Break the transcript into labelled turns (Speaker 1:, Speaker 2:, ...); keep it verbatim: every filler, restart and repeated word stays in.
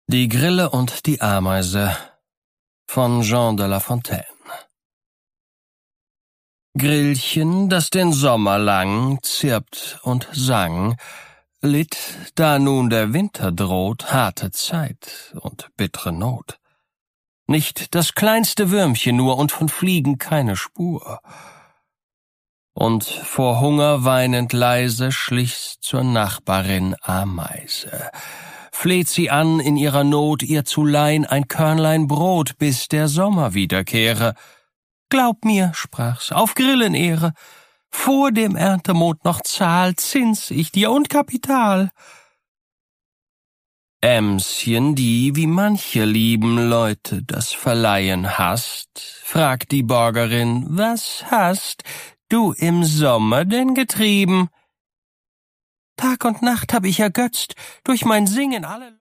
Speaker 1: Die Grille und die Ameise von Jean de La Fontaine. Grillchen, das den Sommer lang zirpt und sang, litt, da nun der Winter droht, harte Zeit und bittre Not. Nicht das kleinste Würmchen nur und von Fliegen keine Spur. Und vor Hunger weinend leise schlich's zur Nachbarin Ameise. Fleht sie an, in ihrer Not ihr zu leihen ein Körnlein Brot, bis der Sommer wiederkehre. »Glaub mir«, sprach's, »auf Grillenehre, vor dem Erntemond noch Zahl zins ich dir und Kapital.« Ämschen, die, wie manche lieben Leute das Verleihen hasst, fragt die Bürgerin, »Was hast du im Sommer denn getrieben?« »Tag und Nacht hab ich ergötzt, durch mein Singen alle